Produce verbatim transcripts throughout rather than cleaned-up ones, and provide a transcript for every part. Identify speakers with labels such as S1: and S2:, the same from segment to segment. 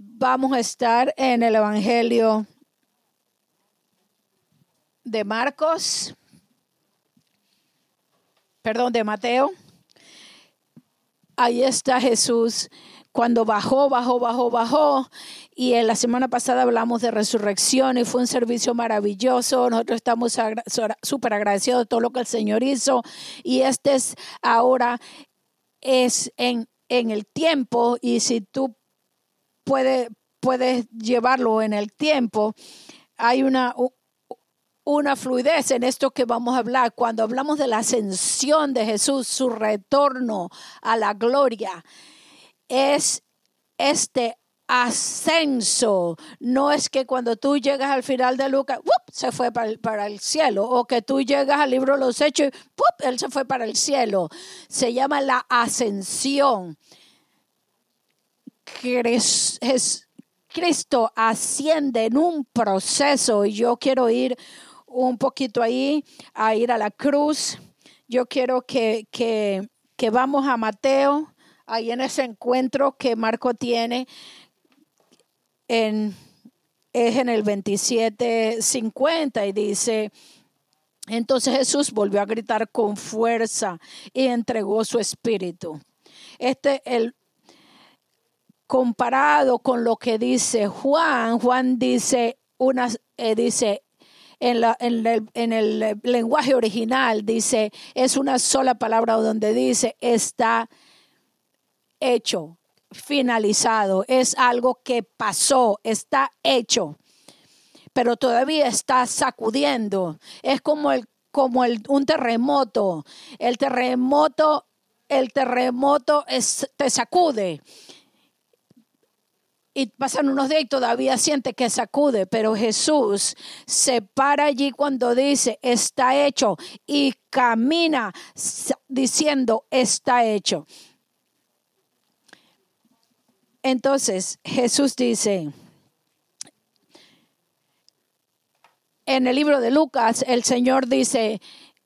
S1: Vamos a estar en el Evangelio de Marcos, perdón, de Mateo. Ahí está Jesús cuando bajó, bajó, bajó, bajó. Y en la semana pasada hablamos de resurrección y fue un servicio maravilloso. Nosotros estamos agra- súper agradecidos de todo lo que el Señor hizo. Y este es ahora es en, en el tiempo. Y si tú puedes, puedes llevarlo en el tiempo, hay una... una fluidez en esto que vamos a hablar. Cuando hablamos de la ascensión de Jesús, su retorno a la gloria, es este ascenso. No es que cuando tú llegas al final de Lucas, ¡wup!, se fue para el, para el cielo, o que tú llegas al libro de los Hechos y ¡wup!, él se fue para el cielo. Se llama la ascensión. Cristo asciende en un proceso, y yo quiero ir un poquito ahí, a ir a la cruz. Yo quiero que, que, que vamos a Mateo, ahí en ese encuentro que Marco tiene, en, es en el veintisiete cincuenta, y dice: entonces Jesús volvió a gritar con fuerza y entregó su espíritu. Este el comparado con lo que dice Juan, Juan dice una eh, dice En, la, en, el, en el lenguaje original, dice, es una sola palabra donde dice, está hecho, finalizado, es algo que pasó, está hecho, pero todavía está sacudiendo. Es como, el, como el, un terremoto. El terremoto, el terremoto es, te sacude. Y pasan unos días y todavía siente que sacude, pero Jesús se para allí cuando dice está hecho y camina diciendo está hecho. Entonces Jesús dice en el libro de Lucas, el Señor dice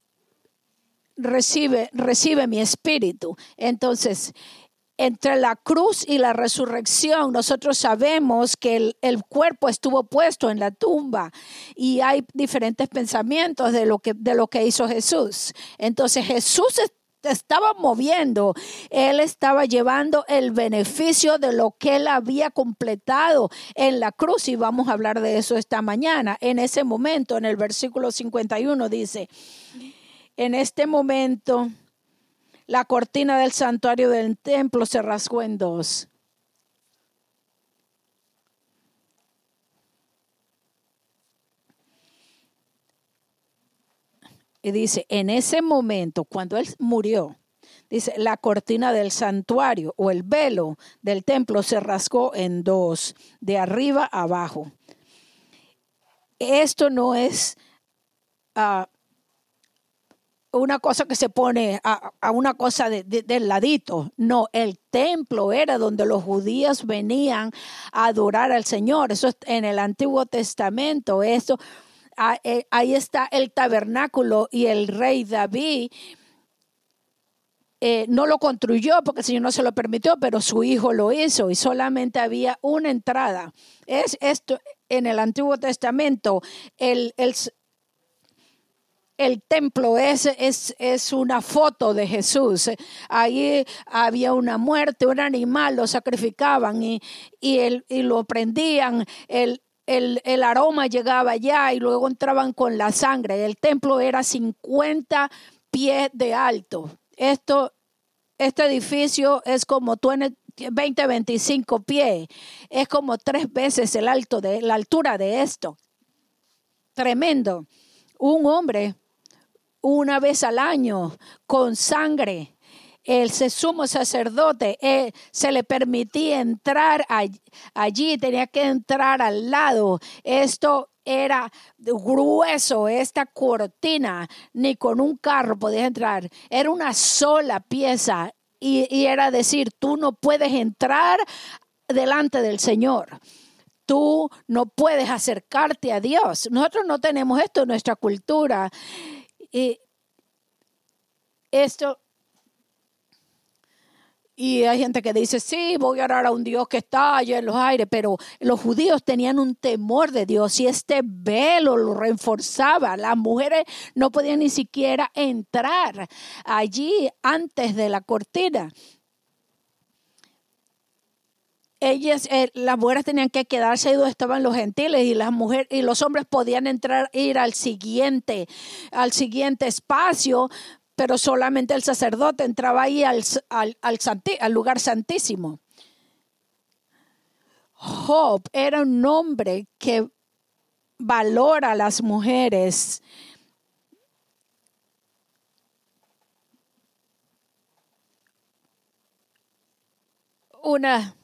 S1: recibe, recibe mi espíritu. Entonces, entre la cruz y la resurrección, nosotros sabemos que el, el cuerpo estuvo puesto en la tumba, y hay diferentes pensamientos de lo que, de lo que hizo Jesús. Entonces Jesús estaba moviendo, él estaba llevando el beneficio de lo que él había completado en la cruz, y vamos a hablar de eso esta mañana. En ese momento, en el versículo cincuenta y uno dice: en este momento la cortina del santuario del templo se rasgó en dos. Y dice, en ese momento, cuando él murió, dice, la cortina del santuario o el velo del templo se rasgó en dos, de arriba a abajo. Esto no es uh, una cosa que se pone a, a una cosa de, de, del ladito. No, el templo era donde los judíos venían a adorar al Señor. Eso es en el Antiguo Testamento. Eso, ahí está el tabernáculo, y el rey David eh, no lo construyó porque el Señor no se lo permitió, pero su hijo lo hizo, y solamente había una entrada. Es esto en el Antiguo Testamento. El, el El templo es, es, es una foto de Jesús. Ahí había una muerte, un animal, lo sacrificaban y, y, el, y lo prendían. El, el, el aroma llegaba allá y luego entraban con la sangre. El templo era cincuenta pies de alto. Esto, este edificio es como veinte, veinticinco pies. Es como tres veces el alto de, la altura de esto. Tremendo. Un hombre, una vez al año, con sangre, el sumo sacerdote, eh, se le permitía entrar allí, allí, tenía que entrar al lado. Esto era grueso, esta cortina, ni con un carro podías entrar. Era una sola pieza, y, y era decir, tú no puedes entrar delante del Señor. Tú no puedes acercarte a Dios. Nosotros no tenemos esto en nuestra cultura. Y esto, Y hay gente que dice, sí, voy a orar a un Dios que está allá en los aires, pero los judíos tenían un temor de Dios y este velo lo reforzaba. Las mujeres no podían ni siquiera entrar allí antes de la cortina. Ellas, eh, las mujeres tenían que quedarse ahí donde estaban los gentiles y las mujeres y los hombres podían entrar, ir al siguiente, al siguiente espacio, pero solamente el sacerdote entraba ahí al, al, al, santi, al lugar santísimo. Job era un hombre que valora a las mujeres. Una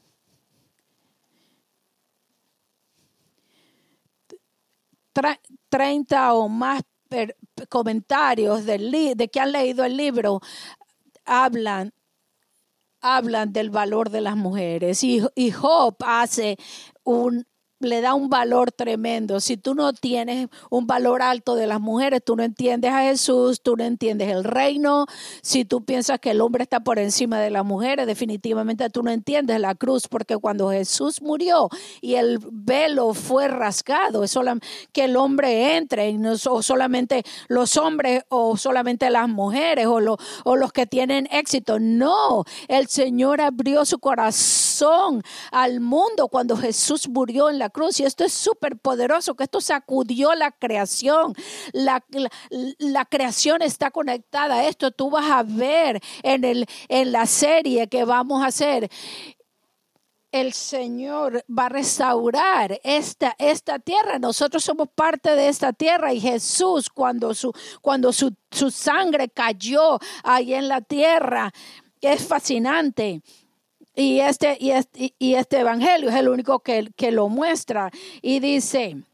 S1: treinta o más per, comentarios del li, de que han leído el libro hablan, hablan del valor de las mujeres y, y Job hace un le da un valor tremendo. Si tú no tienes un valor alto de las mujeres, tú no entiendes a Jesús, tú no entiendes el reino. Si tú piensas que el hombre está por encima de las mujeres, definitivamente tú no entiendes la cruz, porque cuando Jesús murió y el velo fue rasgado, es solamente que el hombre entre, y no o solamente los hombres o solamente las mujeres o, lo, o los que tienen éxito. No, el Señor abrió su corazón al mundo cuando Jesús murió en la cruz, y esto es súper poderoso, que esto sacudió la creación. La, la, la creación está conectada a esto. Tú vas a ver en, el, en la serie que vamos a hacer. El Señor va a restaurar esta, esta tierra. Nosotros somos parte de esta tierra, y Jesús, cuando su, cuando su, su sangre cayó ahí en la tierra, es fascinante. Y este, y, este, y este evangelio es el único que, que lo muestra. Y dice,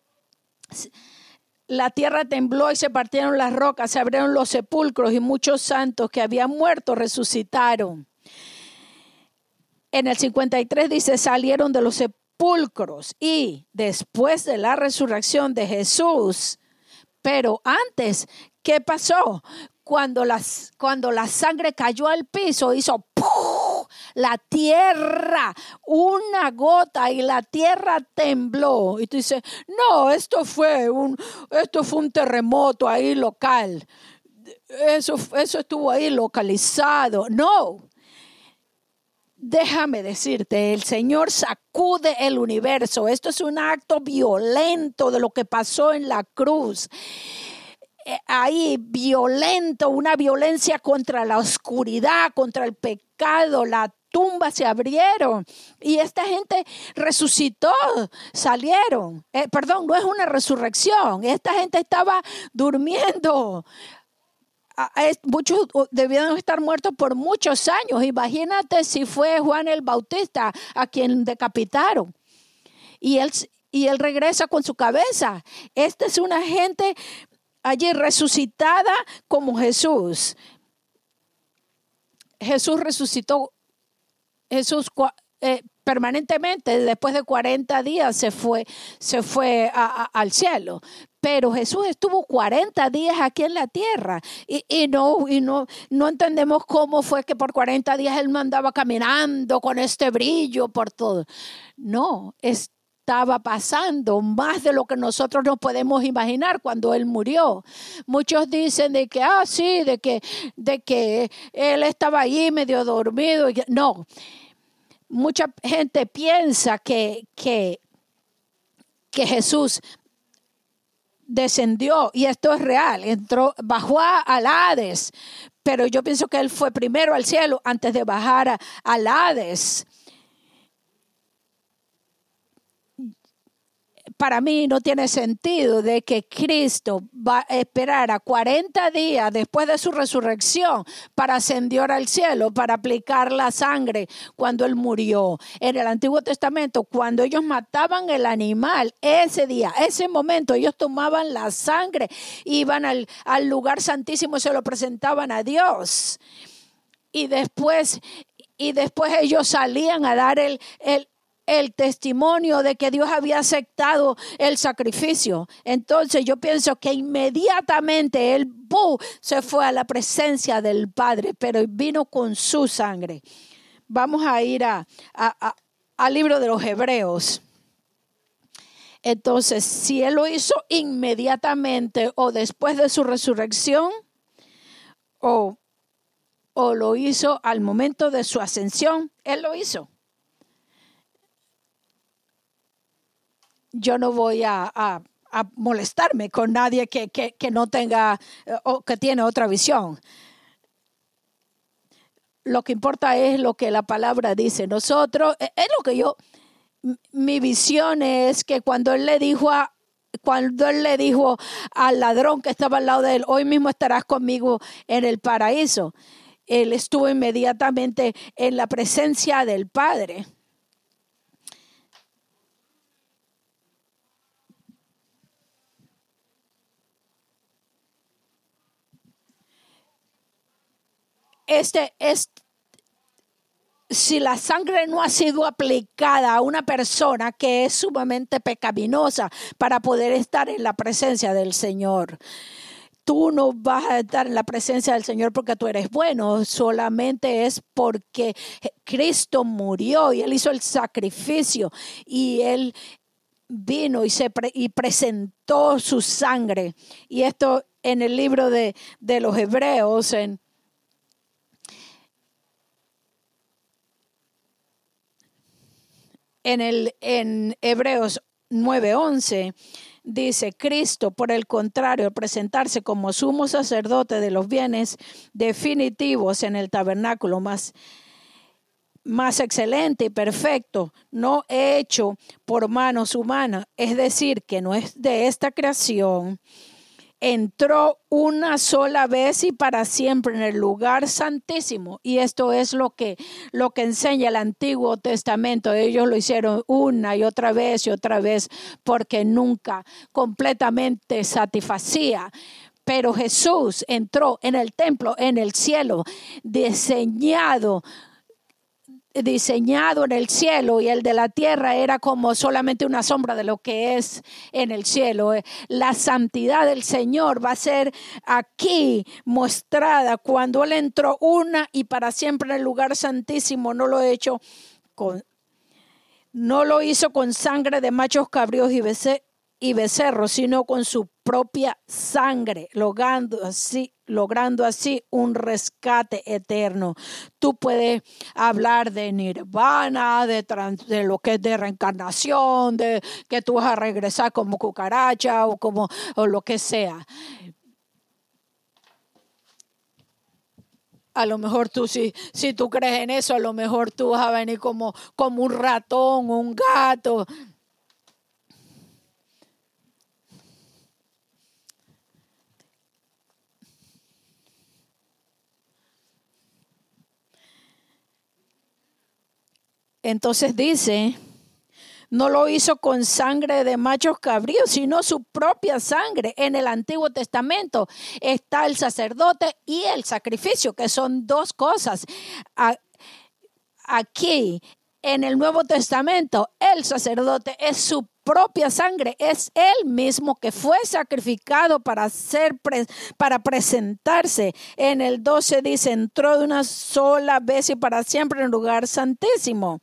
S1: la tierra tembló y se partieron las rocas, se abrieron los sepulcros y muchos santos que habían muerto resucitaron. En el cincuenta y tres dice, salieron de los sepulcros y después de la resurrección de Jesús. Pero antes, ¿qué pasó? Cuando, las, cuando la sangre cayó al piso, hizo ¡pum! La tierra, una gota, y la tierra tembló. Y tú dices, no, esto fue un, esto fue un terremoto ahí local. Eso, eso estuvo ahí localizado. No. Déjame decirte, el Señor sacude el universo. Esto es un acto violento de lo que pasó en la cruz. Ahí violento, una violencia contra la oscuridad, contra el pecado. La tumba se abrieron y esta gente resucitó, salieron. Eh, perdón, no es una resurrección. Esta gente estaba durmiendo. Muchos debían estar muertos por muchos años. Imagínate si fue Juan el Bautista a quien decapitaron. Y él, y él regresa con su cabeza. Esta es una gente allí resucitada como Jesús. Jesús resucitó. Jesús eh, permanentemente, después de cuarenta días se fue, se fue a, a, al cielo. Pero Jesús estuvo cuarenta días aquí en la tierra y, y, no, y no, no entendemos cómo fue que por cuarenta días Él no andaba caminando con este brillo por todo. No, estaba pasando más de lo que nosotros nos podemos imaginar cuando Él murió. Muchos dicen de que, ah, sí, de que, de que Él estaba ahí medio dormido. No, mucha gente piensa que, que, que Jesús descendió, y esto es real, entró, bajó a, al Hades, pero yo pienso que Él fue primero al cielo antes de bajar a, al Hades. Para mí no tiene sentido de que Cristo va a esperar a cuarenta días después de su resurrección para ascender al cielo, para aplicar la sangre cuando Él murió. En el Antiguo Testamento, cuando ellos mataban el animal, ese día, ese momento, ellos tomaban la sangre, iban al, al lugar santísimo y se lo presentaban a Dios. Y después, y después ellos salían a dar el... el el testimonio de que Dios había aceptado el sacrificio. Entonces yo pienso que inmediatamente él ¡bum!, se fue a la presencia del Padre, pero vino con su sangre. Vamos a ir a, a, a, al libro de los Hebreos. Entonces, si Él lo hizo inmediatamente o después de su resurrección, o, o lo hizo al momento de su ascensión, Él lo hizo. Yo no voy a, a, a molestarme con nadie que, que, que no tenga o que tiene otra visión. Lo que importa es lo que la palabra dice. Nosotros, es lo que yo, mi visión es que cuando él le dijo a, cuando él le dijo al ladrón que estaba al lado de él, hoy mismo estarás conmigo en el paraíso, él estuvo inmediatamente en la presencia del Padre. Este, este, si la sangre no ha sido aplicada a una persona que es sumamente pecaminosa para poder estar en la presencia del Señor, tú no vas a estar en la presencia del Señor porque tú eres bueno, solamente es porque Cristo murió y Él hizo el sacrificio y Él vino y, se pre- y presentó su sangre. Y esto en el libro de, de los Hebreos, en En, el, en Hebreos nueve once dice, Cristo, por el contrario, al presentarse como sumo sacerdote de los bienes definitivos en el tabernáculo más, más excelente y perfecto, no hecho por manos humanas, es decir, que no es de esta creación, entró una sola vez y para siempre en el lugar santísimo. Y esto es lo que, lo que enseña el Antiguo Testamento. Ellos lo hicieron una y otra vez y otra vez porque nunca completamente satisfacía. Pero Jesús entró en el templo, en el cielo, diseñado diseñado en el cielo, y el de la tierra era como solamente una sombra de lo que es en el cielo. La santidad del Señor va a ser aquí mostrada cuando Él entró una y para siempre en el lugar santísimo. No lo he hecho con, no lo hizo con sangre de machos cabríos y becerros, y becerros, sino con su propia sangre, logrando así, logrando así un rescate eterno. Tú puedes hablar de nirvana, de, trans, de lo que es de reencarnación, de que tú vas a regresar como cucaracha o como o lo que sea. A lo mejor tú, si, si tú crees en eso, a lo mejor tú vas a venir como, como un ratón, un gato. Entonces dice, no lo hizo con sangre de machos cabríos, sino su propia sangre. En el Antiguo Testamento está el sacerdote y el sacrificio, que son dos cosas. Aquí, en el Nuevo Testamento, el sacerdote es su propia sangre, es él mismo que fue sacrificado para ser para presentarse. En el doce dice, entró de una sola vez y para siempre en el lugar santísimo.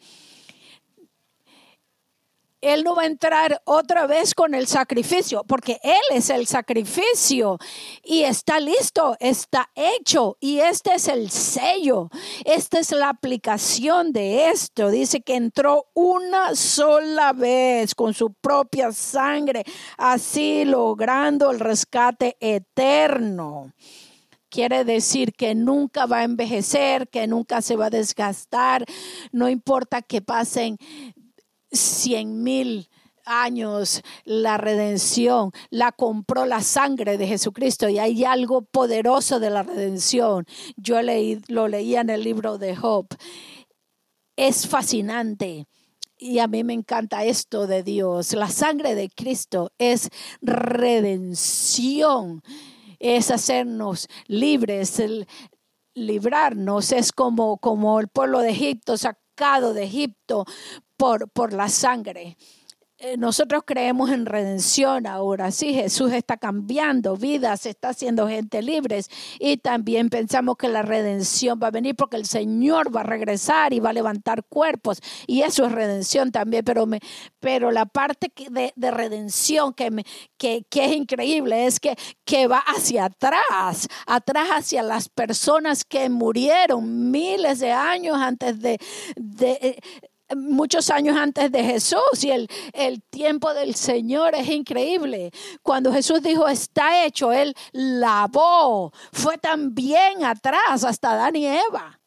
S1: Él no va a entrar otra vez con el sacrificio, porque Él es el sacrificio y está listo, está hecho, y este es el sello, esta es la aplicación de esto. Dice que entró una sola vez con su propia sangre, así logrando el rescate eterno. Quiere decir que nunca va a envejecer, que nunca se va a desgastar, no importa que pasen cien mil años, la redención la compró la sangre de Jesucristo, y hay algo poderoso de la redención. Yo leí, lo leía en el libro de Job. Es fascinante. Y a mí me encanta esto de Dios. La sangre de Cristo es redención, es hacernos libres, el librarnos. Es como, como el pueblo de Egipto, sacado de Egipto por, por la sangre. Eh, Nosotros creemos en redención ahora, sí, Jesús está cambiando vidas, está haciendo gente libres y también pensamos que la redención va a venir porque el Señor va a regresar y va a levantar cuerpos y eso es redención también, pero, me, pero la parte de, de redención que, me, que, que es increíble es que, que va hacia atrás, atrás hacia las personas que murieron miles de años antes de... de muchos años antes de Jesús y el, el tiempo del Señor es increíble. Cuando Jesús dijo está hecho, Él lavó, fue también atrás hasta Adán y Eva.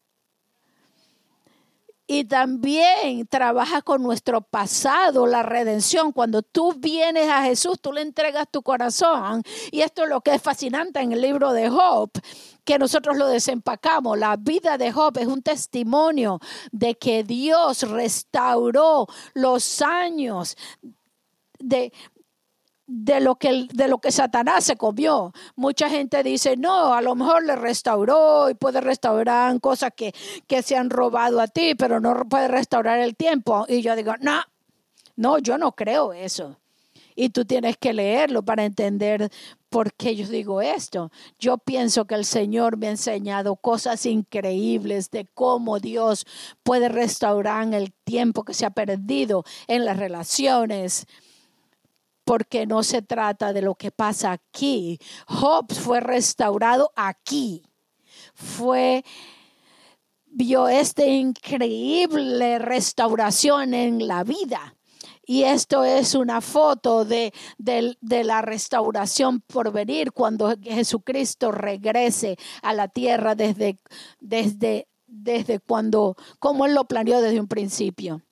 S1: Y también trabaja con nuestro pasado, la redención. Cuando tú vienes a Jesús, tú le entregas tu corazón. Y esto es lo que es fascinante en el libro de Job, que nosotros lo desempacamos. La vida de Job es un testimonio de que Dios restauró los años de... De lo, que, de lo que Satanás se comió. Mucha gente dice, no, a lo mejor le restauró y puede restaurar cosas que, que se han robado a ti, pero no puede restaurar el tiempo. Y yo digo, no, no, yo no creo eso. Y tú tienes que leerlo para entender por qué yo digo esto. Yo pienso que el Señor me ha enseñado cosas increíbles de cómo Dios puede restaurar el tiempo que se ha perdido en las relaciones. Porque no se trata de lo que pasa aquí. Job fue restaurado aquí. Fue, vio esta increíble restauración en la vida. Y esto es una foto de, de, de la restauración por venir cuando Jesucristo regrese a la tierra desde, desde, desde cuando, como Él lo planeó desde un principio.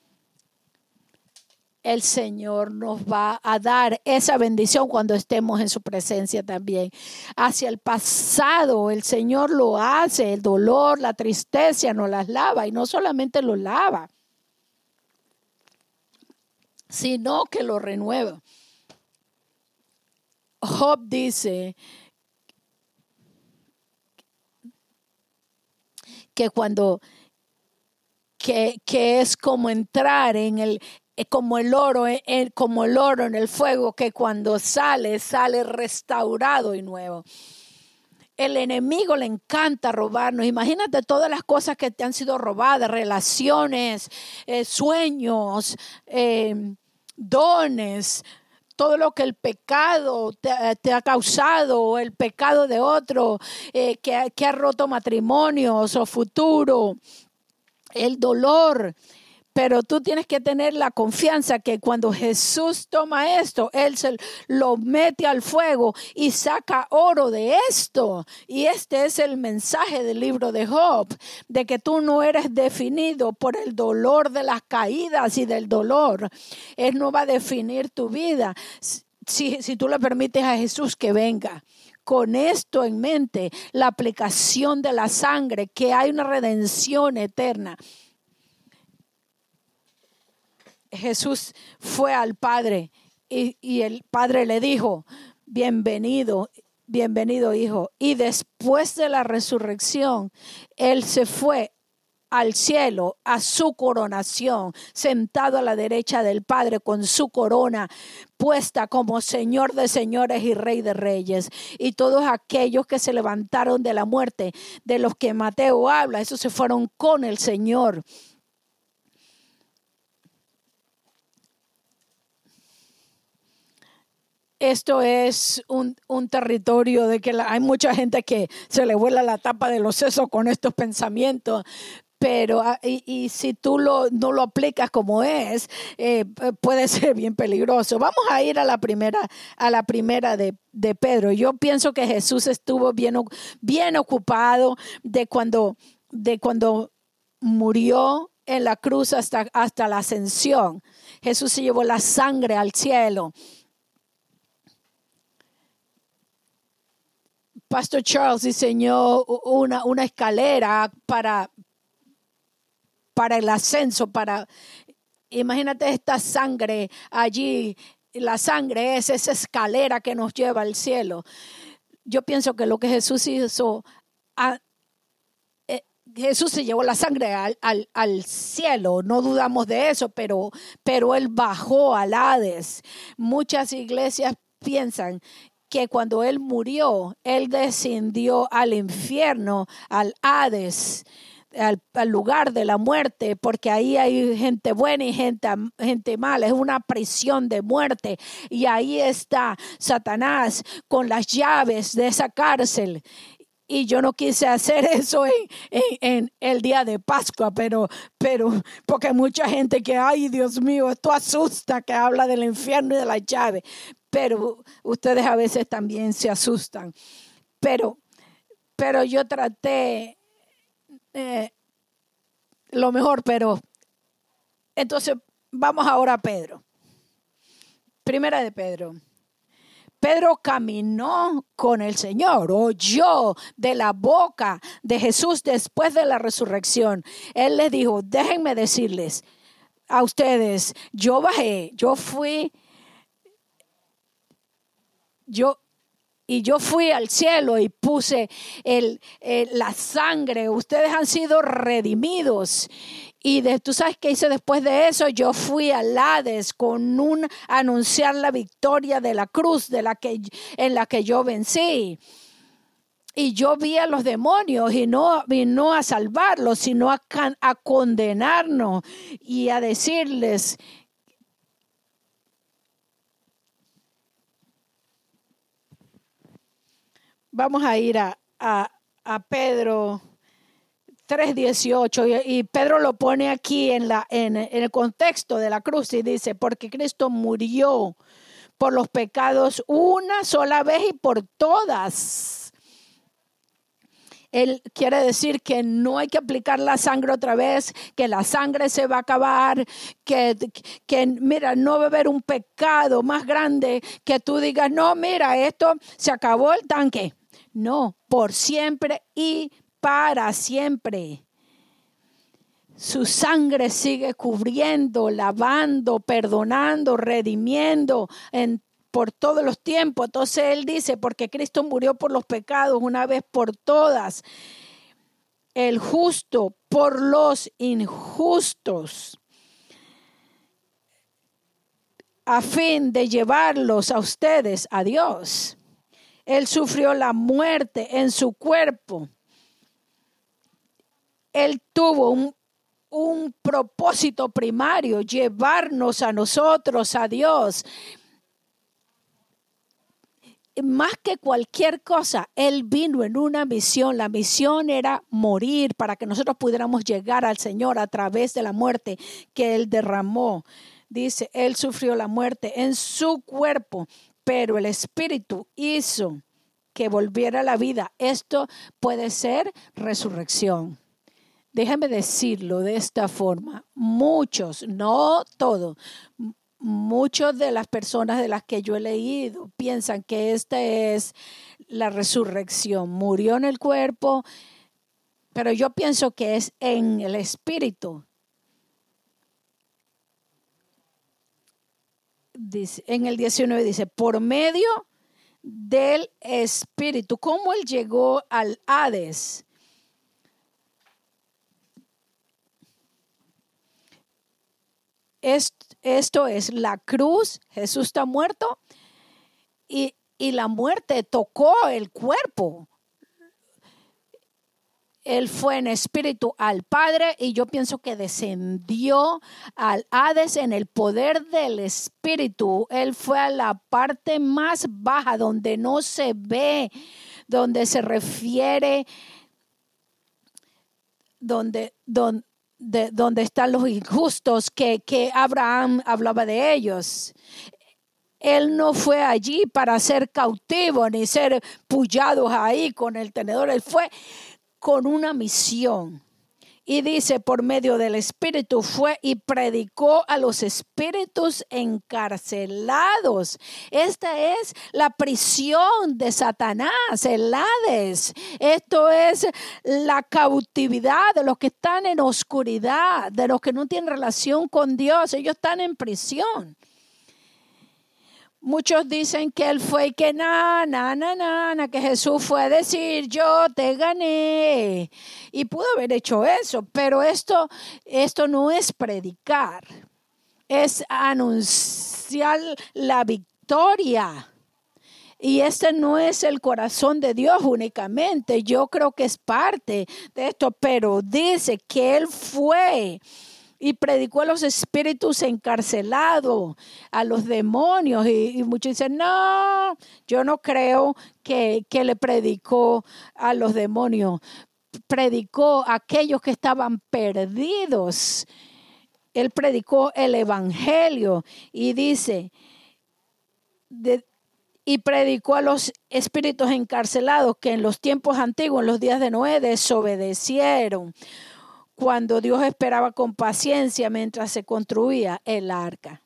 S1: El Señor nos va a dar esa bendición cuando estemos en su presencia también. Hacia el pasado, el Señor lo hace, el dolor, la tristeza nos las lava y no solamente lo lava, sino que lo renueva. Job dice que cuando, que, que es como entrar en el como el oro, como el oro en el fuego, que cuando sale, sale restaurado y nuevo. El enemigo le encanta robarnos. Imagínate todas las cosas que te han sido robadas, relaciones, eh, sueños, eh, dones, todo lo que el pecado te, te ha causado, el pecado de otro, eh, que, que ha roto matrimonios o futuro, el dolor. Pero tú tienes que tener la confianza que cuando Jesús toma esto, Él se lo mete al fuego y saca oro de esto. Y este es el mensaje del libro de Job, de que tú no eres definido por el dolor de las caídas y del dolor. Él no va a definir tu vida si, si tú le permites a Jesús que venga. Con esto en mente, la aplicación de la sangre, que hay una redención eterna. Jesús fue al Padre y, y el Padre le dijo, bienvenido, bienvenido hijo. Y después de la resurrección, Él se fue al cielo, a su coronación, sentado a la derecha del Padre con su corona puesta como Señor de señores y Rey de reyes. Y todos aquellos que se levantaron de la muerte, de los que Mateo habla, esos se fueron con el Señor. Esto es un, un territorio de que la, hay mucha gente que se le vuela la tapa de los sesos con estos pensamientos, pero y, y si tú lo, no lo aplicas como es, eh, puede ser bien peligroso. Vamos a ir a la primera, a la primera de, de Pedro. Yo pienso que Jesús estuvo bien, bien ocupado de cuando, de cuando murió en la cruz hasta, hasta la ascensión. Jesús se llevó la sangre al cielo. Pastor Charles diseñó una, una escalera para, para el ascenso. Para, imagínate esta sangre allí. La sangre es esa escalera que nos lleva al cielo. Yo pienso que lo que Jesús hizo a, eh, Jesús se llevó la sangre al, al, al cielo, no dudamos de eso, pero, pero Él bajó al Hades. Muchas iglesias piensan que cuando Él murió, Él descendió al infierno, al Hades, al, al lugar de la muerte, porque ahí hay gente buena y gente, gente mala. Es una prisión de muerte. Y ahí está Satanás con las llaves de esa cárcel. Y yo no quise hacer eso en, en, en el día de Pascua, pero, pero porque hay mucha gente que, ay, Dios mío, esto asusta, que habla del infierno y de la llave. Pero ustedes a veces también se asustan. Pero, pero yo traté eh, lo mejor, pero entonces vamos ahora a Pedro. Primera de Pedro. Pedro caminó con el Señor, oyó de la boca de Jesús después de la resurrección. Él les dijo, déjenme decirles a ustedes, yo bajé, yo fui, yo y yo fui al cielo y puse el, el, la sangre. Ustedes han sido redimidos. Y de, tú sabes qué hice después de eso. Yo fui al Hades con un anunciar la victoria de la cruz de la que, en la que yo vencí. Y yo vi a los demonios y no, y no a salvarlos, sino a, a condenarnos y a decirles, vamos a ir a, a, a Pedro tres dieciocho y, y Pedro lo pone aquí en, la, en, en el contexto de la cruz y dice, porque Cristo murió por los pecados una sola vez y por todas. Él quiere decir que no hay que aplicar la sangre otra vez, que la sangre se va a acabar, que, que mira, no va a haber un pecado más grande que tú digas, no, mira, esto se acabó el tanque. No, por siempre y para siempre. Su sangre sigue cubriendo, lavando, perdonando, redimiendo en, por todos los tiempos. Entonces él dice, porque Cristo murió por los pecados una vez por todas, el justo por los injustos, a fin de llevarlos a ustedes a Dios. Él sufrió la muerte en su cuerpo. Él tuvo un, un propósito primario, llevarnos a nosotros, a Dios. Más que cualquier cosa, Él vino en una misión. La misión era morir para que nosotros pudiéramos llegar al Señor a través de la muerte que Él derramó. Dice, Él sufrió la muerte en su cuerpo, pero el Espíritu hizo que volviera a la vida. Esto puede ser resurrección. Déjame decirlo de esta forma. Muchos, no todos, muchas de las personas de las que yo he leído piensan que esta es la resurrección. Murió en el cuerpo, pero yo pienso que es en el Espíritu. Dice, en el diecinueve dice, por medio del Espíritu. ¿Cómo Él llegó al Hades? Esto es la cruz. Jesús está muerto y, y la muerte tocó el cuerpo. Él fue en espíritu al Padre y yo pienso que descendió al Hades en el poder del Espíritu. Él fue a la parte más baja donde no se ve, donde se refiere, donde, donde, de, donde están los injustos que, que Abraham hablaba de ellos. Él no fue allí para ser cautivo ni ser pullados ahí con el tenedor. Él fue con una misión. Y dice, por medio del Espíritu fue y predicó a los espíritus encarcelados. Esta es la prisión de Satanás, el Hades. Esto es la cautividad de los que están en oscuridad, de los que no tienen relación con Dios. Ellos están en prisión. Muchos dicen que él fue y que na, na, na, na, na, que Jesús fue a decir, yo te gané. Y pudo haber hecho eso, pero esto, esto no es predicar, es anunciar la victoria. Y este no es el corazón de Dios únicamente. Yo creo que es parte de esto, pero dice que él fue y predicó a los espíritus encarcelados, a los demonios. Y, y muchos dicen, no, yo no creo que, que le predicó a los demonios. Predicó a aquellos que estaban perdidos. Él predicó el evangelio y dice, de, y predicó a los espíritus encarcelados que en los tiempos antiguos, en los días de Noé, desobedecieron, cuando Dios esperaba con paciencia mientras se construía el arca.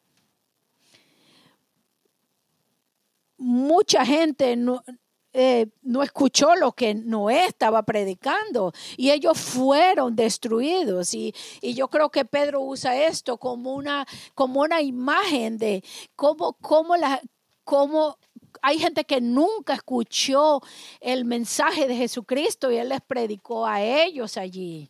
S1: Mucha gente no, eh, no escuchó lo que Noé estaba predicando y ellos fueron destruidos. Y, y yo creo que Pedro usa esto como una, como una imagen de cómo, cómo, la, cómo hay gente que nunca escuchó el mensaje de Jesucristo y él les predicó a ellos allí.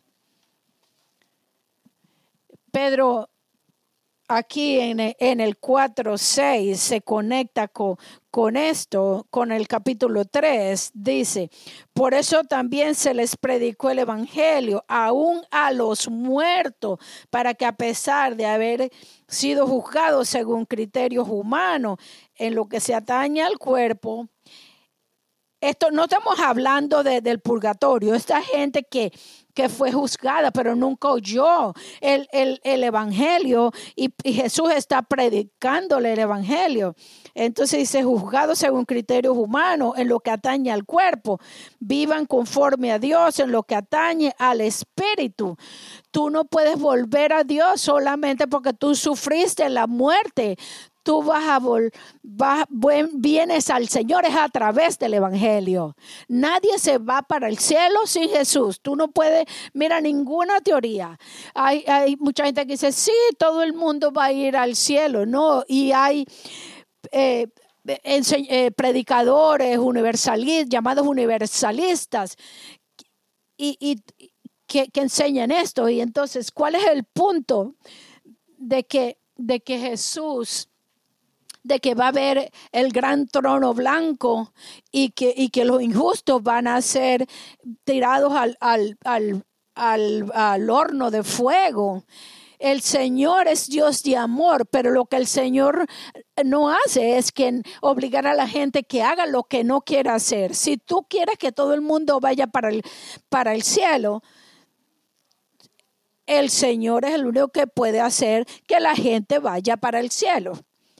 S1: Pedro aquí en, en el cuatro seis se conecta con, con esto, con el capítulo tres, dice, por eso también se les predicó el evangelio, aún a los muertos, para que a pesar de haber sido juzgados según criterios humanos, en lo que se atañe al cuerpo, esto no estamos hablando de, del purgatorio, esta gente que, que fue juzgada, pero nunca oyó el, el, el evangelio y, y Jesús está predicándole el evangelio. Entonces dice, juzgados según criterios humanos en lo que atañe al cuerpo, vivan conforme a Dios en lo que atañe al espíritu. Tú no puedes volver a Dios solamente porque tú sufriste la muerte. Tú vas a vol vas, vienes al Señor es a través del evangelio. Nadie se va para el cielo sin Jesús. Tú no puedes, mira, ninguna teoría. Hay, hay mucha gente que dice, sí, todo el mundo va a ir al cielo. No, y hay eh, eh, predicadores universalistas, llamados universalistas, y, y que, que enseñan esto. Y entonces, ¿cuál es el punto de que, de que Jesús... de que va a haber el gran trono blanco y que, y que los injustos van a ser tirados al, al, al, al, al horno de fuego? El Señor es Dios de amor, pero lo que el Señor no hace es que obligar a la gente que haga lo que no quiere hacer. Si tú quieres que todo el mundo vaya para el, para el cielo, el Señor es el único que puede hacer que la gente vaya para el cielo.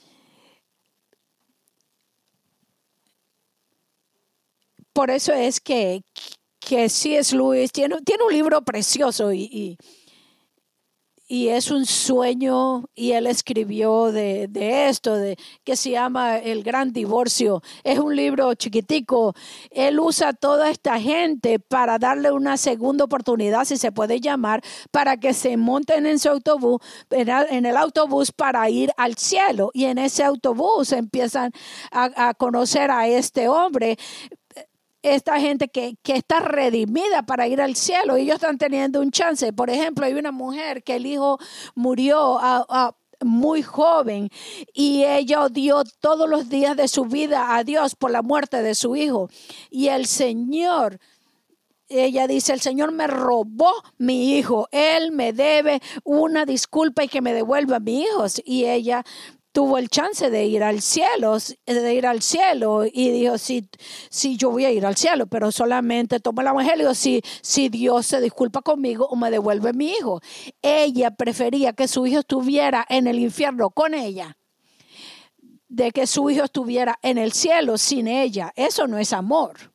S1: Por eso es que, que C S Lewis tiene, tiene un libro precioso y, y, y es un sueño, y él escribió de, de esto, de, que se llama El Gran Divorcio. Es un libro chiquitico. Él usa a toda esta gente para darle una segunda oportunidad, si se puede llamar, para que se monten en su autobús, en el autobús para ir al cielo. Y en ese autobús empiezan a, a conocer a este hombre, esta gente que, que está redimida para ir al cielo. Ellos están teniendo un chance. Por ejemplo, hay una mujer que el hijo murió a, a, muy joven y ella dio todos los días de su vida a Dios por la muerte de su hijo. Y el Señor, ella dice, el Señor me robó mi hijo. Él me debe una disculpa y que me devuelva a mi hijo. Y ella tuvo el chance de ir al cielo, de ir al cielo y dijo, sí, sí, yo voy a ir al cielo, pero solamente tomo el evangelio si, si Dios se disculpa conmigo o me devuelve mi hijo. Ella prefería que su hijo estuviera en el infierno con ella, de que su hijo estuviera en el cielo sin ella. Eso no es amor.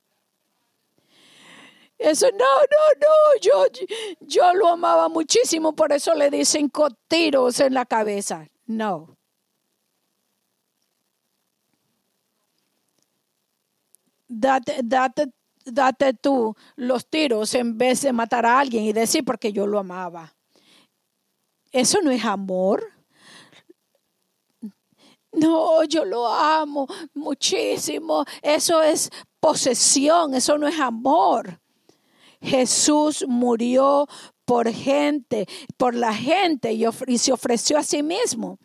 S1: Eso, no, no, no, yo, yo lo amaba muchísimo, por eso le di cinco tiros en la cabeza. No. Date, date, date tú los tiros en vez de matar a alguien y decir porque yo lo amaba. Eso no es amor. No, yo lo amo muchísimo. Eso es posesión, eso no es amor. Jesús murió por gente, por la gente y, of- y se ofreció a sí mismo.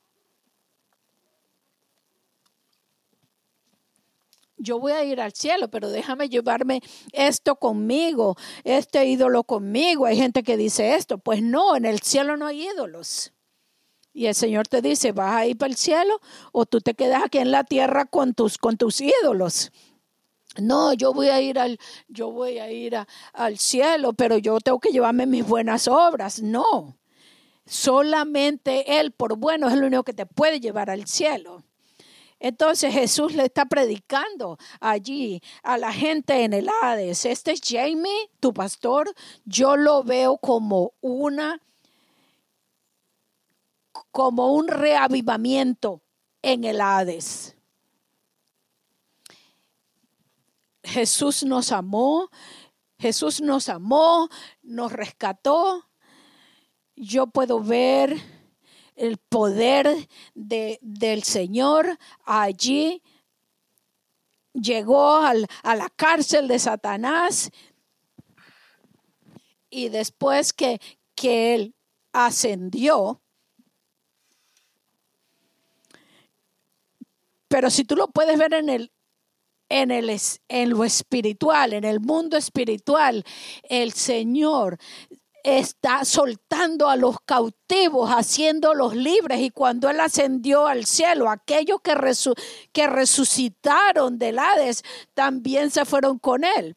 S1: Yo voy a ir al cielo, pero déjame llevarme esto conmigo, este ídolo conmigo. Hay gente que dice esto. Pues no, en el cielo no hay ídolos. Y el Señor te dice, ¿vas a ir para el cielo o tú te quedas aquí en la tierra con tus, con tus ídolos? No, yo voy a ir al, yo voy a ir a- al cielo, pero yo tengo que llevarme mis buenas obras. No, solamente Él por bueno es el único que te puede llevar al cielo. Entonces Jesús le está predicando allí a la gente en el Hades. Este es Jamie, tu pastor. Yo lo veo como una, como un reavivamiento en el Hades. Jesús nos amó, Jesús nos amó, nos rescató. Yo puedo ver el poder de, del Señor allí. Llegó al, a la cárcel de Satanás y después que, que él ascendió. Pero si tú lo puedes ver en el En, el, en lo espiritual, en el mundo espiritual, el Señor está soltando a los cautivos, haciéndolos libres. Y cuando Él ascendió al cielo, aquellos que, resu que resucitaron del Hades también se fueron con Él.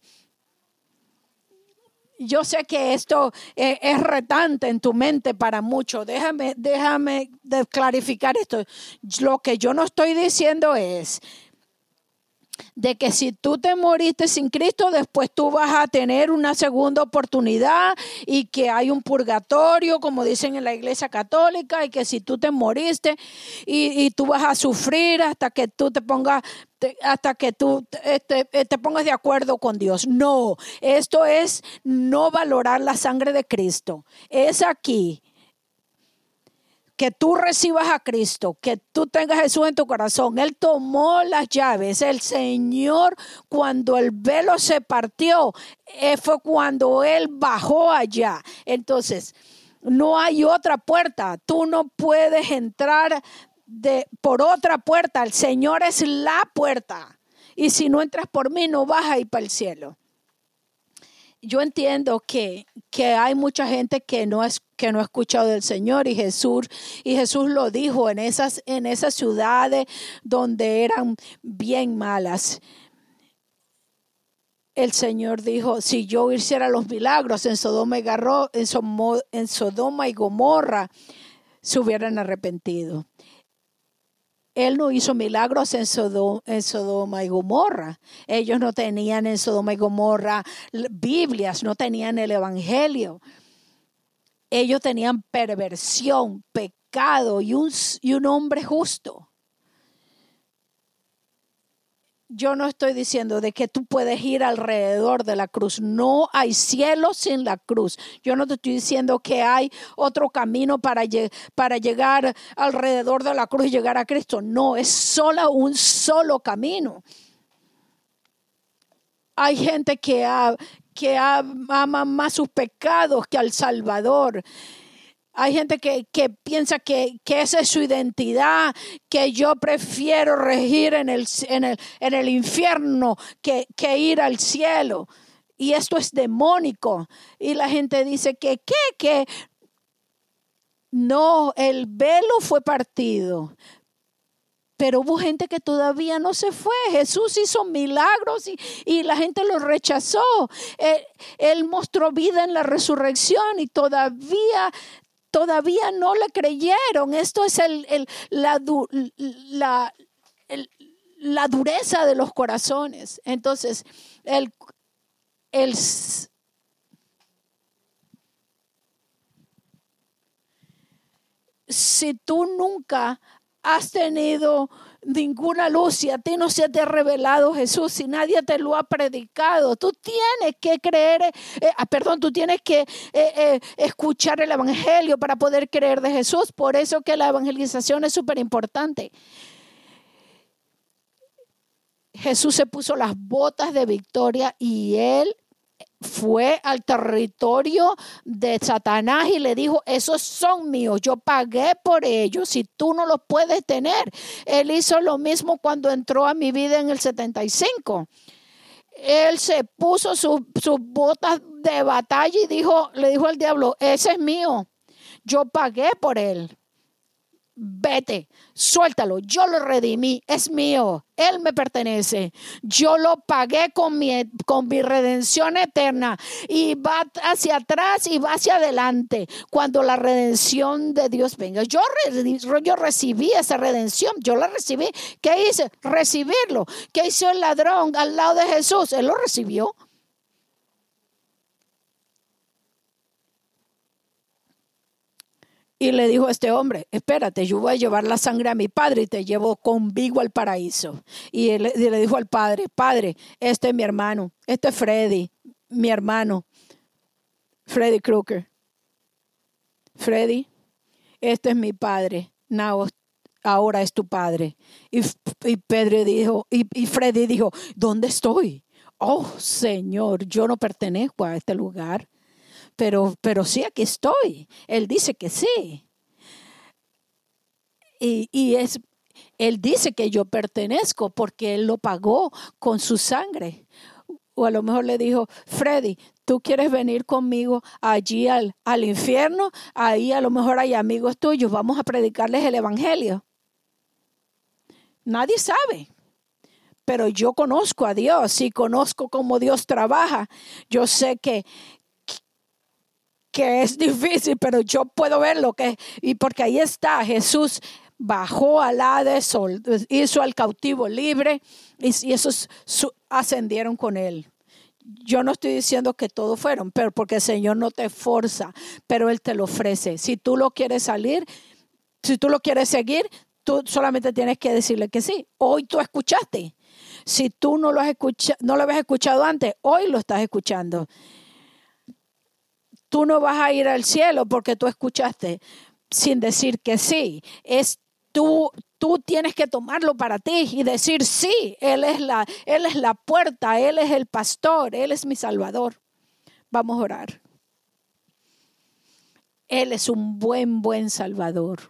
S1: Yo sé que esto eh, es retante en tu mente para muchos. Déjame, déjame de clarificar esto. Lo que yo no estoy diciendo es de que si tú te moriste sin Cristo, después tú vas a tener una segunda oportunidad y que hay un purgatorio, como dicen en la Iglesia Católica, y que si tú te moriste y, y tú vas a sufrir hasta que tú te pongas, te, hasta que tú te, te, te pongas de acuerdo con Dios. No, esto es no valorar la sangre de Cristo. Es aquí. Que tú recibas a Cristo, que tú tengas a Jesús en tu corazón. Él tomó las llaves. El Señor, cuando el velo se partió, eh, fue cuando Él bajó allá. Entonces, no hay otra puerta. Tú no puedes entrar de, por otra puerta. El Señor es la puerta. Y si no entras por mí, no vas a ir para el cielo. Yo entiendo que, que hay mucha gente que no, es, que no ha escuchado del Señor y Jesús, y Jesús lo dijo en esas, en esas ciudades donde eran bien malas. El Señor dijo, si yo hiciera los milagros en Sodoma y, Garro, en, Somo, en Sodoma y Gomorra, se hubieran arrepentido. Él no hizo milagros en Sodoma, en Sodoma y Gomorra. Ellos no tenían en Sodoma y Gomorra Biblias, no tenían el Evangelio. Ellos tenían perversión, pecado y un, y un hombre justo. Yo no estoy diciendo de que tú puedes ir alrededor de la cruz. No hay cielo sin la cruz. Yo no te estoy diciendo que hay otro camino para, para llegar alrededor de la cruz y llegar a Cristo. No, es solo un solo camino. Hay gente que, ha, que ha, ama más sus pecados que al Salvador. Hay gente que, que piensa que, que esa es su identidad, que yo prefiero regir en el, en el, en el infierno que, que ir al cielo. Y esto es demónico. Y la gente dice que, ¿qué? Que no, el velo fue partido. Pero hubo gente que todavía no se fue. Jesús hizo milagros y, y la gente lo rechazó. Él, él mostró vida en la resurrección y todavía... Todavía no le creyeron. Esto es el, el, la, la, el, la dureza de los corazones. Entonces, el, el, si tú nunca has tenido ninguna luz si a ti no se te ha revelado Jesús, si nadie te lo ha predicado. Tú tienes que creer, eh, perdón, tú tienes que eh, eh, escuchar el evangelio para poder creer de Jesús. Por eso que la evangelización es súper importante. Jesús se puso las botas de victoria y él fue al territorio de Satanás y le dijo: esos son míos, yo pagué por ellos, si tú no los puedes tener. Él hizo lo mismo cuando entró a mi vida en el setenta y cinco. Él se puso sus su botas de batalla y dijo, le dijo al diablo: ese es mío, yo pagué por él. Vete, suéltalo, yo lo redimí, es mío, él me pertenece, yo lo pagué con mi, con mi redención eterna, y va hacia atrás y va hacia adelante cuando la redención de Dios venga. Yo, yo recibí esa redención, yo la recibí. ¿Qué hice? Recibirlo. ¿Qué hizo el ladrón al lado de Jesús? Él lo recibió. Y le dijo a este hombre: espérate, yo voy a llevar la sangre a mi padre y te llevo conmigo al paraíso. Y él y le dijo al padre: padre, este es mi hermano, este es Freddy, mi hermano, Freddy Krueger. Freddy, este es mi padre, now, ahora es tu padre. Y, y Pedro dijo, y, y Freddy dijo: ¿dónde estoy? Oh, Señor, yo no pertenezco a este lugar. Pero, pero sí, aquí estoy. Él dice que sí. Y, y es, él dice que yo pertenezco porque él lo pagó con su sangre. O a lo mejor le dijo: Freddy, ¿tú quieres venir conmigo allí al, al infierno? Ahí a lo mejor hay amigos tuyos, vamos a predicarles el evangelio. Nadie sabe. Pero yo conozco a Dios y conozco cómo Dios trabaja. Yo sé que que es difícil, pero yo puedo ver lo que, y porque ahí está, Jesús bajó al Hades, hizo al cautivo libre, y, y esos su, ascendieron con él. Yo no estoy diciendo que todos fueron, pero porque el Señor no te forza, pero Él te lo ofrece. Si tú lo quieres salir, si tú lo quieres seguir, tú solamente tienes que decirle que sí. Hoy tú escuchaste. Si tú no lo has escuchado, no lo habías escuchado antes, hoy lo estás escuchando. Tú no vas a ir al cielo porque tú escuchaste sin decir que sí. Es tú, tú tienes que tomarlo para ti y decir sí. Él es la, Él es la puerta, Él es el pastor, Él es mi Salvador. Vamos a orar. Él es un buen, buen Salvador.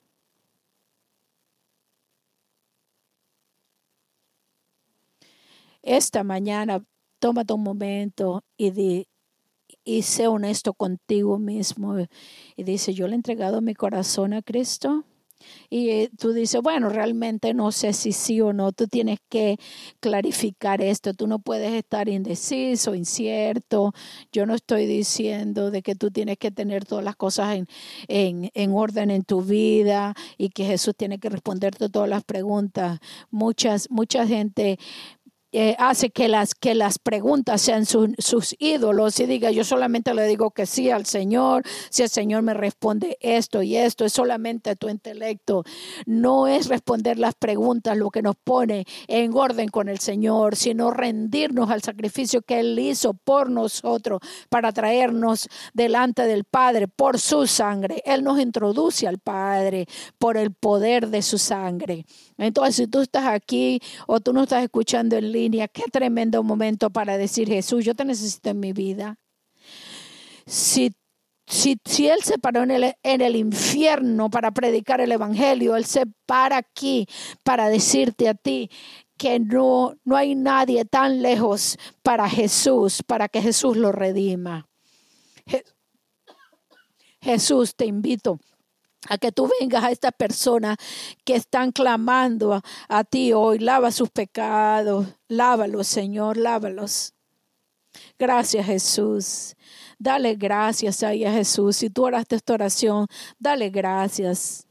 S1: Esta mañana, tómate un momento y di, y sé honesto contigo mismo. Y dice: yo le he entregado mi corazón a Cristo. Y tú dices: bueno, realmente no sé si sí o no. Tú tienes que clarificar esto. Tú no puedes estar indeciso, incierto. Yo no estoy diciendo de que tú tienes que tener todas las cosas en, en, en orden en tu vida y que Jesús tiene que responderte todas las preguntas. Muchas, mucha gente Eh, hace que las, que las preguntas sean su, sus ídolos y diga: yo solamente le digo que sí al Señor, si el Señor me responde esto y esto. Es solamente tu intelecto. No es responder las preguntas lo que nos pone en orden con el Señor, sino rendirnos al sacrificio que Él hizo por nosotros para traernos delante del Padre por su sangre. Él nos introduce al Padre por el poder de su sangre. Entonces, si tú estás aquí o tú no estás escuchando en línea, qué tremendo momento para decir: Jesús, yo te necesito en mi vida. Si, si, si Él se paró en el, en el infierno para predicar el evangelio, Él se para aquí para decirte a ti que no, no hay nadie tan lejos para Jesús, para que Jesús lo redima. Je- Jesús, te invito a que tú vengas a estas personas que están clamando a, a ti hoy. Lava sus pecados, lávalos, Señor, lávalos. Gracias, Jesús. Dale gracias ahí a Jesús. Si tú oraste esta oración, dale gracias.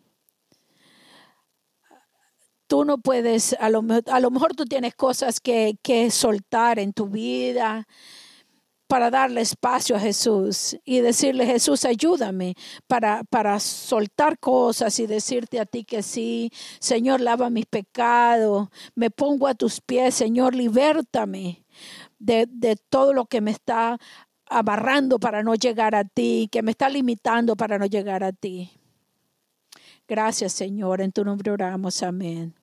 S1: Tú no puedes, a lo, a lo mejor tú tienes cosas que, que soltar en tu vida, para darle espacio a Jesús y decirle, Jesús, ayúdame para, para soltar cosas y decirte a ti que sí. Señor, lava mis pecados. Me pongo a tus pies, Señor, libértame de, de todo lo que me está amarrando para no llegar a ti, que me está limitando para no llegar a ti. Gracias, Señor. En tu nombre oramos. Amén.